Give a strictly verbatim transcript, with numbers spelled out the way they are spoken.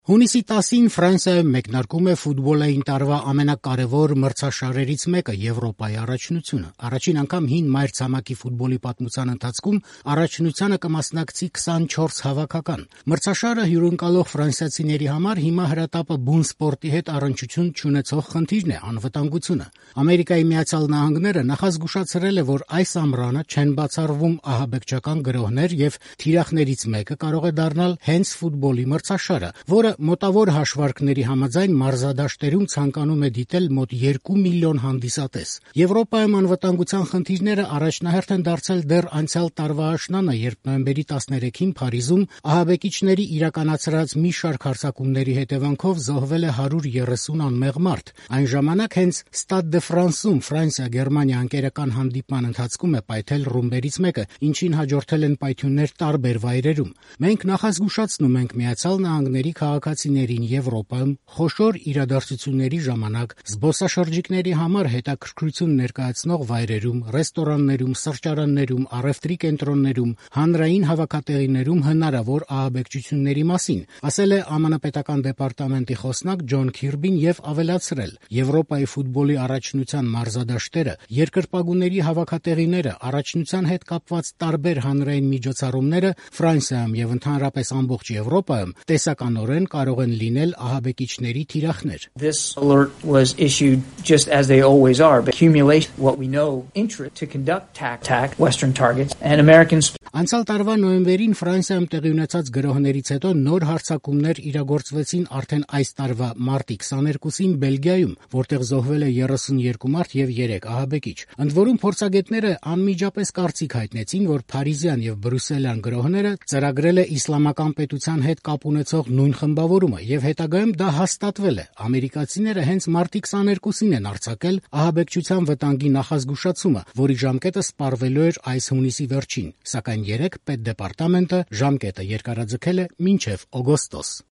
Հունիսի տասին Ֆրանսիայում մեկնարկում է ֆուտբոլային տարվա ամենակարևոր մրցաշարերից մեկը՝ Եվրոպայի առաջնությունը։ Առաջին անգամ հին մայրցամաքի ֆուտբոլի պատմության ընթացքում առաջնությանը կմասնակցի քսանչորս հավաքական։ Մրցաշարը հյուրընկալող ֆրանսիացիների համար հիմա հրատապը բուն սպորտի հետ առնչություն չունեցող խնդիրն է՝ անվտանգությունը։ Ամերիկայի Միացյալ Նահանգները նախազգուշացրել է, որ այս ամռանը չեն բացառվում ահաբեկչական գրոհներ և թիրախներից մեկը կարող է դառնալ հենց ֆուտբոլի մրցաշարը, որը մոտավոր հաշվարկների համաձայն մարզադաշտերում ցանկանում է դիտել մոտ երկու միլիոն հանդիսատես։ Եվրոպայում անվտանգության խնդիրները առաջնահերթ են դարձել դեռ անցյալ տարվա աշնանը, երբ նոյեմբերի տասներեքին Փարիզում ահաբեկիչների իրականացրած մի շարք հարձակումների հետևանքով զոհվել է հարյուր երեսուն անմեղ մարդ։ Այն ժամանակ հենց Ստադ դե Ֆրանսում Ֆրանսիա-Գերմանիա ընկերական հանդիպման ընթացքում է պայթել ռումբերից մեկը, ինչին հաջորդել են պայթյուններ տարբեր վայրերում։ Մենք նախազգուշացնում ենք Միացյալ Նահանգների քաղաքացիներին Եվրոպայում խոշոր իրադարձությունների ժամանակ զբոսաշրջիկների համար հետաքրքրություն ներկայացնող վայրերում, ռեստորաններում, սրճարաններում, առևտրի կենտրոններում, հանրային հավաքատեղիներում հնարավոր ահաբեկչությունների մասին, ասել է ԱՄՆ պետական դեպարտամենտի խոսնակ Ջոն Քիրբին և ավելացրել. Եվրոպայի ֆուտբոլի առաջնության մարզադաշտերը, երկրպագուների հավաքատեղիները, առաջնության հետ կապված տարբեր հանրային միջոցառումները Ֆրանսիայում և ընդհանրապես ամբողջ Եվրոպայում տեսականորեն կարող են լինել ահաբեկիչների թիրախներ։ This alert was issued just as they always are, but accumulate what we know interest to conduct attack Western targets and Americans. Անցյալ տարվա նոյեմբերին Ֆրանսիայում տեղի ունեցած գրոհներից հետո նոր հարձակումներ իրագործվեցին արդեն այս տարվա մարտի քսաներկուսին Բելգիայում, որտեղ զոհվել է երեսունյոթ մարդ և երեք ահաբեկիչ։ Ընդ որում փորձագետները անմիջապես կարծիք հայտնեցին, որ փարիզյան և բրյուսելյան գրոհները ծրագրել է իսլամական պետության հետ կապ ունեցող նույն խմբավորումը, և հետագայում դա հաստատվել է։ Ամերիկացիները հենց մարտի քսաներկուսին են արձակել ահաբեկչության վտանգի նախազգուշացումը, որի ժամկետը սպառվելու էր այս հունիսի վերջին, սակայն երեկ պետդեպարտամենտը ժամկետը երկարաձգել է մինչև օգոստոս։